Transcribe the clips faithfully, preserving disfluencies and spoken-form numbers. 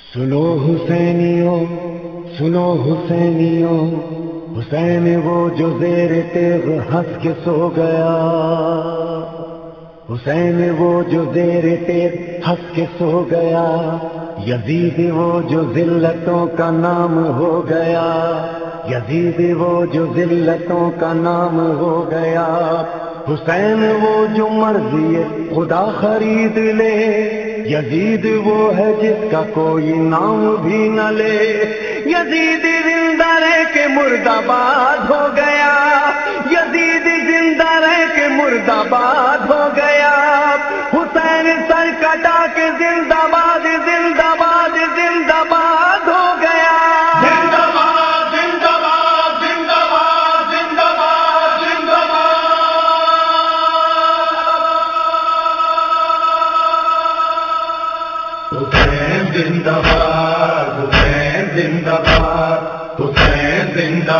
سنو حسینیوں سنو حسینیوں، حسین وہ جو زیر تیغ ہنس کے سو گیا، حسین وہ جو زیر تیغ ہنس کے سو گیا، یزید وہ جو ذلتوں کا نام ہو گیا، یزید وہ جو ذلتوں کا نام ہو گیا، حسین وہ جو مرضی خدا خرید لے، یزید وہ ہے جس کا کوئی نام بھی نہ لے، یزید زندہ رہ کے مرد آباد ہو گیا، یزید زندہ رہ کے مرد آباد ہو گیا، حسین سر کٹا کے زندہ باد زندہ باد زندہ باد ہو گیا، زندہ باد زندہ باد زندہ باد زندہ باد زندہ باد حسین زندہ باد حسین زندہ باد حسین زندہ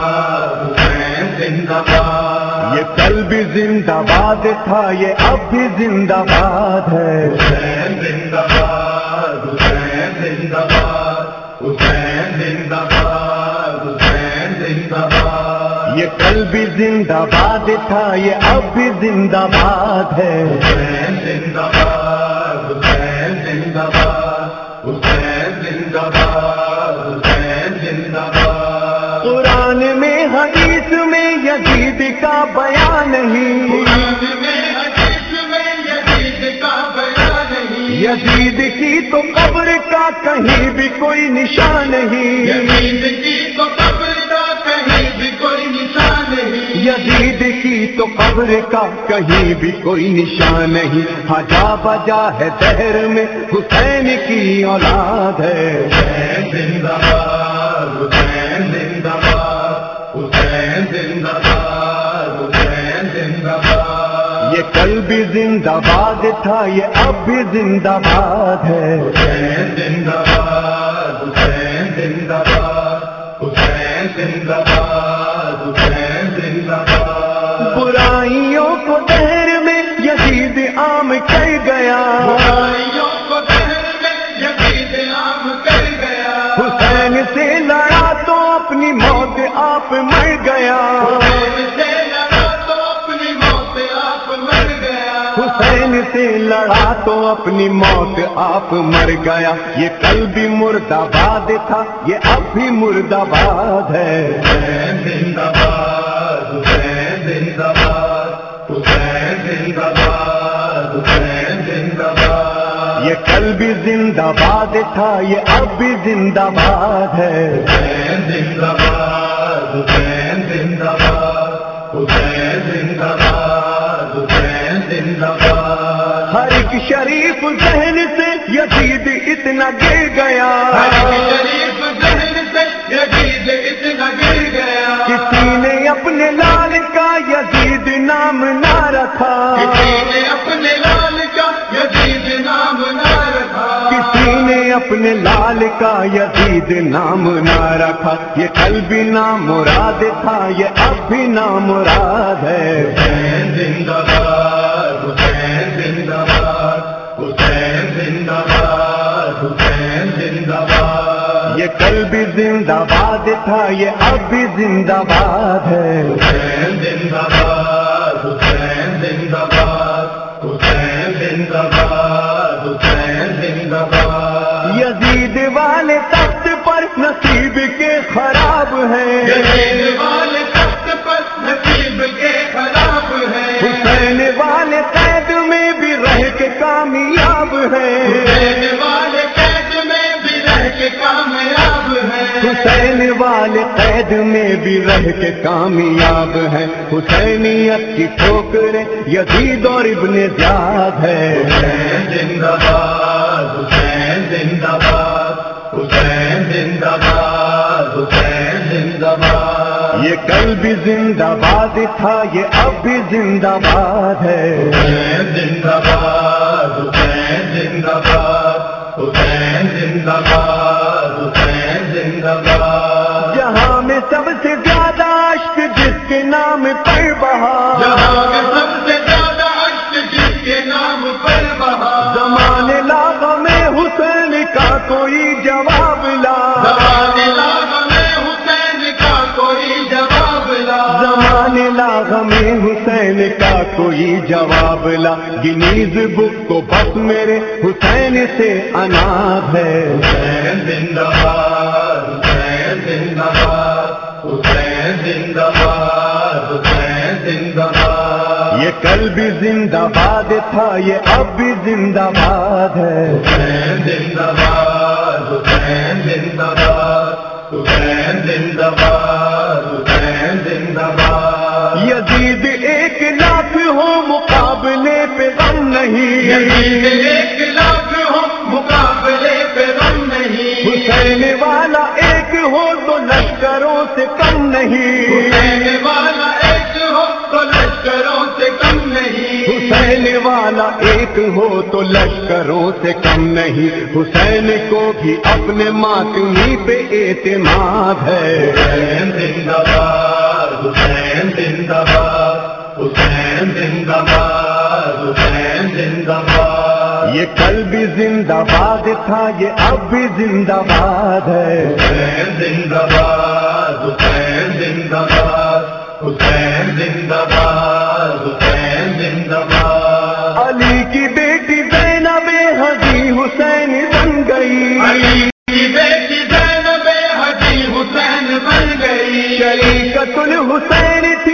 باد حسین زندہ باد یہ کل بھی زندہ باد تھا، یہ اب بھی زندہ باد ہے، حسین زندہ باد حسین زندہ باد حسین زندہ باد حسین زندہ باد یہ کل بھی زندہ باد تھا، یہ اب بھی زندہ باد ہے، حسین زندہ باد حسین زندہ باد حسین زندہ باد حسین زندہ باد قرآن میں حدیث میں یزید کا بیان نہیں، قرآن میں حدیث میں یزید کا بیان نہیں، یزید کی تو قبر کا کہیں بھی کوئی نشان نہیں، یزید کی تو قبر کا کہیں بھی کوئی نشان نہیں، یزید کی تو قبر کا کہیں بھی کوئی نشان نہیں، ہاں جا بجا ہے دہر میں حسین کی اولاد ہے، حسین زندہ باد حسین زندہ باد حسین زندہ باد حسین زندہ باد یہ کل بھی زندہ باد تھا، یہ اب بھی زندہ باد ہے، حسین زندہ باد حسین زندہ باد حسین زندہ باد حسین زندہ باد برائیوں کو دہر میں یزید عام کر گیا، برائیوں کو دہر میں یزید عام کر گیا، حسین سے لڑا تو اپنی موت آپ مر گیا، حسین سے لڑا تو اپنی موت آپ مر گیا، حسین سے لڑا تو اپنی موت آپ مر گیا، یہ کل بھی مرد آباد تھا، یہ اب بھی مرد آباد ہے، حسین زندہ باد حسین زندہ باد حسین زندہ باد حسین زندہ باد یہ کل بھی زندہ باد تھا، یہ اب بھی زندہ باد ہے، حسین زندہ باد حسین زندہ باد حسین زندہ باد حسین زندہ باد ہر ایک شریف ذہن سے یزید اتنا گر گیا، ہر ایک شریف ذہن سے یزید اتنا گر گیا، کسی نے اپنے لال کا یزید نام نہ رکھا، کسی نے اپنے لال کا یزید نام نہ رکھا، کسی نے اپنے لال کا یزید نام نہ رکھا، یہ کل بھی نام مراد تھا، یہ اب بھی نام مراد ہے، حسین زندہ باد حسین زندہ باد حسین زندہ باد حسین زندہ باد یہ کل بھی زندہ باد تھا، یہ اب بھی زندہ باد ہے، حسین زندہ باد حسین زندہ باد حسین زندہ باد حسین زندہ باد یزید والے تخت پر نصیب کے خراب ہیں، یزید والے تخت پر نصیب کے خراب ہیں، حسین والے قید میں بھی رہ کے کامیاب ہیں، حسین والے قید میں بھی رہ کے کامیاب ہیں، حسین والے قید میں بھی رہ کے کامیاب ہیں، حسینیت کی ٹھوکریں یزید اور ابن زیاد ہے، حسین زندہ باد حسین زندہ باد حسین زندہ باد حسین زندہ باد یہ کل بھی زندہ باد تھا، یہ اب بھی زندہ باد ہے، حسین زندہ باد حسین زندہ باد حسین زندہ باد حسین زندہ باد جہاں میں سب سے زیادہ اشک جس کے نام پر بہا، جہاں میں سب سے زیادہ اشک جس کے نام پر بہا، زمانے لاغ میں حسین کا کا کوئی جواب لا، زمانے لا غمیں حسین کا کوئی جواب لا، زمانے لا غمیں حسین کا کوئی جواب لا، گنیز بک کو بس میرے حسین سے اناب ہے۔ حسین زندہ باد، حسین زندہ باد، حسین زندہ باد، حسین زندہ باد، یہ کل بھی زندہ باد تھا، یہ اب بھی زندہ باد ہے۔ حسین زندہ باد، حسین زندہ باد، حسین زندہ باد، حسین زندہ باد، یزید ایک لاکھ ہو مقابلے پہ غم نہیں، یزید ایک لاکھ ہو مقابلے پہ غم نہیں، حسین والا ایک ہو تو لشکروں سے کم نہیں، حسین والا ایک ہو تو لشکروں سے کم نہیں، حسین والا ایک ہو تو لشکروں سے کم نہیں، حسین کو بھی اپنے ماتمی پہ اعتماد ہے۔ حسین زندہ باد، حسین زندہ باد، حسین زندہ باد، حسین زندہ باد، یہ کل بھی زندہ باد تھا، یہ اب بھی زندہ باد ہے۔ حسین زندہ باد، حسین زندہ باد، حسین زندہ باد، حسین زندہ باد، علی کی بیٹی زینب حجی حسین بن گئی، علی کی بیٹی زینب حجی حسین بن گئی، شریکت الحسین تھی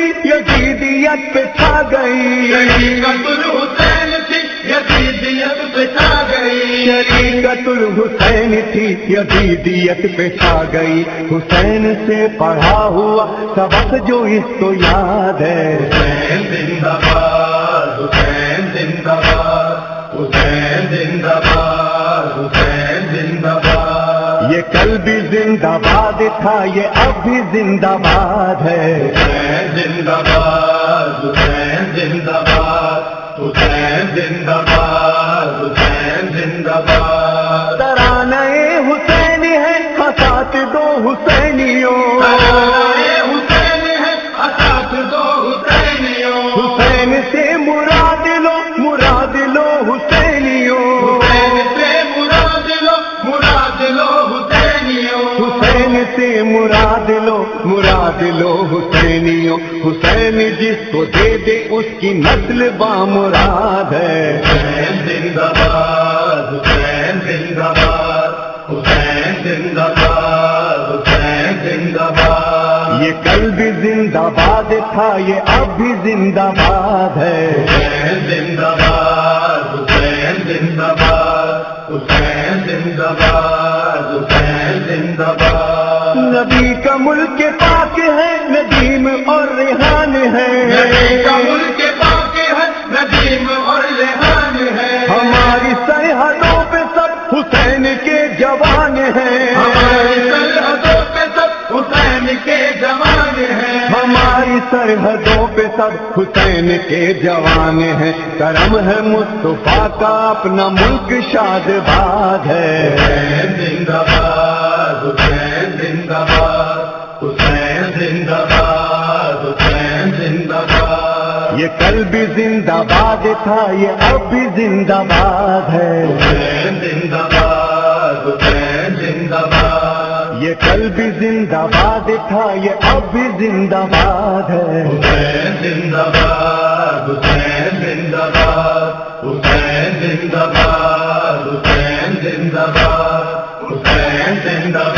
یزیدیت پہ چھا گئی، شریکت الحسین تھی یزیدیت پہ چھا گئی، شریکت الحسین تھی یزیدیت پہ چھا گئی، حسین سے پڑھا ہوا سبق جو اس کو یاد ہے۔ حسین زندہ باد، حسین زندہ باد، حسین زندہ باد، حسین زندہ باد، یہ کل بھی زندہ باد تھا، یہ اب بھی زندہ باد ہے۔ حسین زندہ باد، حسین زندہ باد، حسین زندہ باد، حسین زندہ باد، ترانہ حسین ہے خاصات دو حسینیوں، ترانہ حسین ہے اساس دو حسینیوں، حسین سے مراد لو مراد لو حسینیوں، حسین سے مراد لو مراد لو حسینیوں، حسین سے مراد لو مراد لو حسینیوں، حسین جس کو دے دے اس کی نسل بامراد ہے۔ حسین زندہ باد، حسین زندہ باد، حسین زندہ باد، حسین زندہ باد، یہ کل بھی زندہ باد تھا، یہ اب بھی زندہ باد ہے۔ حسین زندہ باد، حسین زندہ باد، حسین زندہ باد، حسین زندہ باد، نبی کا ملک پاک ہے ندیم اور ریحان ہے، نبی کا ملک پاک ہے ندیم اور ریحان ہے، ہماری سرحدوں پہ سب حسین کے جوان ہیں، ہماری سرحدوں پہ سب حسین کے جوان ہیں، ہماری سرحدوں پہ سب حسین کے جوان ہیں، کرم ہے مصطفیٰ کا اپنا ملک شاد باد ہے۔ حسین زندہ باد، حسین زندہ باد، حسین زندہ باد، حسین زندہ باد، یہ کل بھی زندہ باد تھا، یہ اب بھی زندہ باد ہے۔ حسین زندہ باد، حسین زندہ باد، یہ کل بھی زندہ باد تھا، یہ اب بھی زندہ باد ہے۔ حسین زندہ باد، حسین زندہ باد، حسین زندہ باد، حسین زندہ باد، حسین زندہ